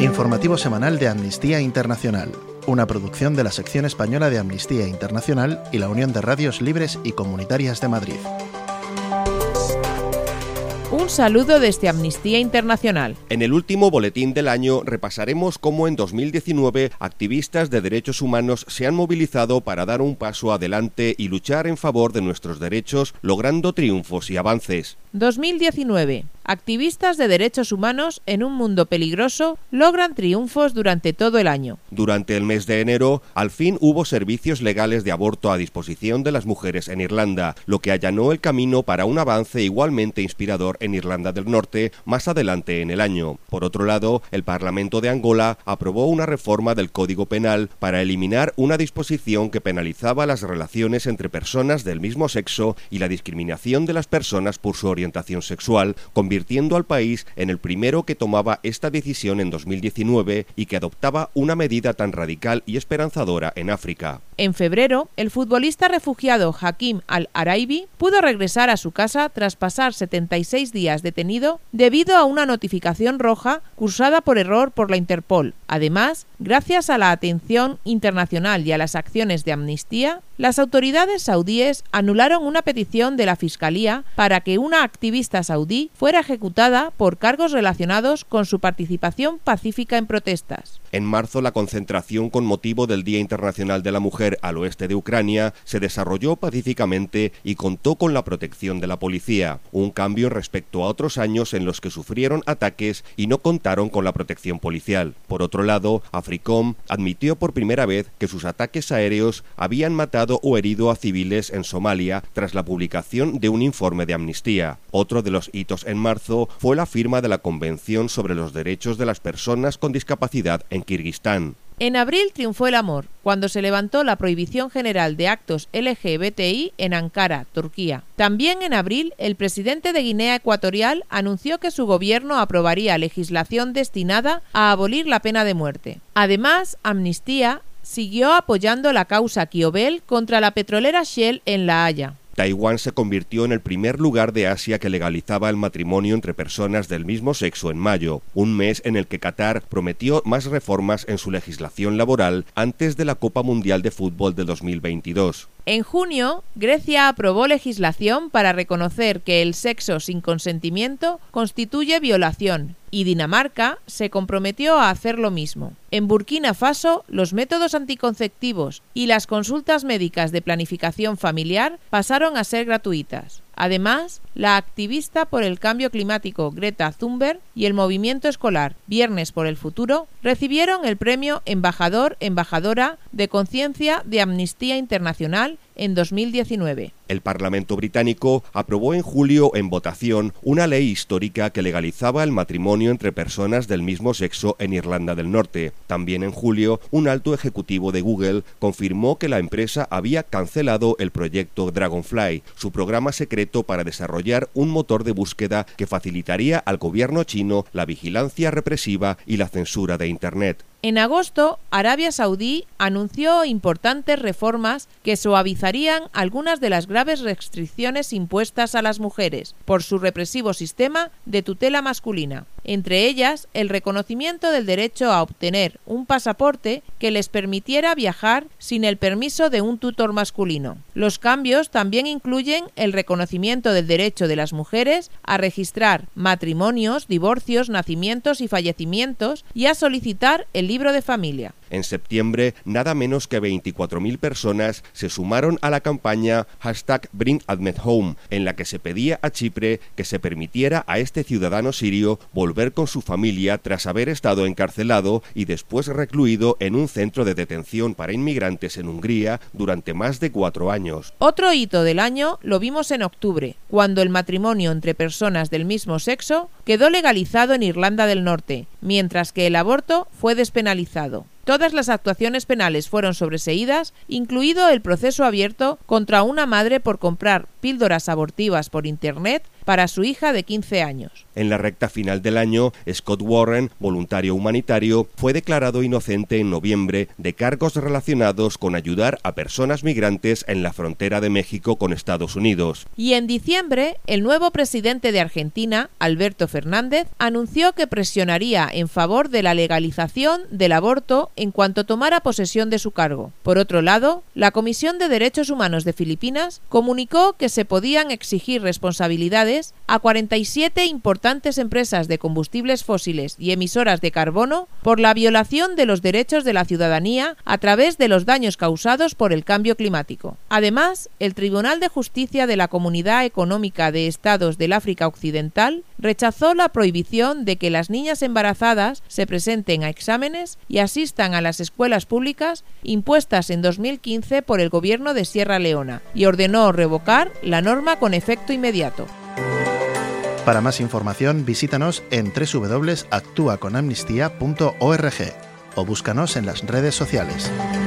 Informativo semanal de Amnistía Internacional, una producción de la sección española de Amnistía Internacional y la Unión de Radios Libres y Comunitarias de Madrid. Un saludo desde Amnistía Internacional. En el último boletín del año repasaremos cómo en 2019 activistas de derechos humanos se han movilizado para dar un paso adelante y luchar en favor de nuestros derechos, logrando triunfos y avances. 2019. Activistas de derechos humanos en un mundo peligroso logran triunfos durante todo el año. Durante el mes de enero, al fin hubo servicios legales de aborto a disposición de las mujeres en Irlanda, lo que allanó el camino para un avance igualmente inspirador en Irlanda del Norte más adelante en el año. Por otro lado, el Parlamento de Angola aprobó una reforma del Código Penal para eliminar una disposición que penalizaba las relaciones entre personas del mismo sexo y la discriminación de las personas por su orientación sexual, convirtiendo al país en el primero que tomaba esta decisión en 2019 y que adoptaba una medida tan radical y esperanzadora en África. En febrero, el futbolista refugiado Hakim Al-Araibi pudo regresar a su casa tras pasar 76 días detenido debido a una notificación roja cursada por error por la Interpol. Además, gracias a la atención internacional y a las acciones de Amnistía, las autoridades saudíes anularon una petición de la Fiscalía para que una activista saudí fuera ejecutada por cargos relacionados con su participación pacífica en protestas. En marzo, la concentración con motivo del Día Internacional de la Mujer al oeste de Ucrania se desarrolló pacíficamente y contó con la protección de la policía, un cambio respecto a otros años en los que sufrieron ataques y no contaron con la protección policial. Por otro lado, AFRICOM admitió por primera vez que sus ataques aéreos habían matado o herido a civiles en Somalia tras la publicación de un informe de Amnistía. Otro de los hitos en marzo fue la firma de la Convención sobre los Derechos de las Personas con Discapacidad en Kirguistán. En abril triunfó el amor, cuando se levantó la prohibición general de actos LGBTI en Ankara, Turquía. También en abril, el presidente de Guinea Ecuatorial anunció que su gobierno aprobaría legislación destinada a abolir la pena de muerte. Además, Amnistía siguió apoyando la causa Kiobel contra la petrolera Shell en La Haya. Taiwán se convirtió en el primer lugar de Asia que legalizaba el matrimonio entre personas del mismo sexo en mayo, un mes en el que Qatar prometió más reformas en su legislación laboral antes de la Copa Mundial de Fútbol de 2022. En junio, Grecia aprobó legislación para reconocer que el sexo sin consentimiento constituye violación, y Dinamarca se comprometió a hacer lo mismo. En Burkina Faso, los métodos anticonceptivos y las consultas médicas de planificación familiar pasaron a ser gratuitas. Además, la activista por el cambio climático Greta Thunberg y el movimiento escolar Viernes por el Futuro recibieron el premio Embajadora de Conciencia de Amnistía Internacional en 2019. El Parlamento británico aprobó en julio en votación una ley histórica que legalizaba el matrimonio entre personas del mismo sexo en Irlanda del Norte. También en julio, un alto ejecutivo de Google confirmó que la empresa había cancelado el proyecto Dragonfly, su programa secreto para desarrollar un motor de búsqueda que facilitaría al gobierno chino la vigilancia represiva y la censura de Internet. En agosto, Arabia Saudí anunció importantes reformas que suavizarían algunas de las graves restricciones impuestas a las mujeres por su represivo sistema de tutela masculina. Entre ellas, el reconocimiento del derecho a obtener un pasaporte que les permitiera viajar sin el permiso de un tutor masculino. Los cambios también incluyen el reconocimiento del derecho de las mujeres a registrar matrimonios, divorcios, nacimientos y fallecimientos y a solicitar el libro de familia. En septiembre, nada menos que 24.000 personas se sumaron a la campaña #BringAhmedHome, en la que se pedía a Chipre que se permitiera a este ciudadano sirio volver con su familia tras haber estado encarcelado y después recluido en un centro de detención para inmigrantes en Hungría durante más de 4 años. Otro hito del año lo vimos en octubre, cuando el matrimonio entre personas del mismo sexo quedó legalizado en Irlanda del Norte, mientras que el aborto fue despenalizado. Todas las actuaciones penales fueron sobreseídas, incluido el proceso abierto contra una madre por comprar píldoras abortivas por Internet para su hija de 15 años. En la recta final del año, Scott Warren, voluntario humanitario, fue declarado inocente en noviembre de cargos relacionados con ayudar a personas migrantes en la frontera de México con Estados Unidos. Y en diciembre, el nuevo presidente de Argentina, Alberto Fernández, anunció que presionaría en favor de la legalización del aborto en cuanto tomara posesión de su cargo. Por otro lado, la Comisión de Derechos Humanos de Filipinas comunicó que se podían exigir responsabilidades a 47 importantes empresas de combustibles fósiles y emisoras de carbono por la violación de los derechos de la ciudadanía a través de los daños causados por el cambio climático. Además, el Tribunal de Justicia de la Comunidad Económica de Estados del África Occidental rechazó la prohibición de que las niñas embarazadas se presenten a exámenes y asistan a las escuelas públicas impuestas en 2015 por el gobierno de Sierra Leona y ordenó revocar la norma con efecto inmediato. Para más información, visítanos en www.actuaconamnistía.org o búscanos en las redes sociales.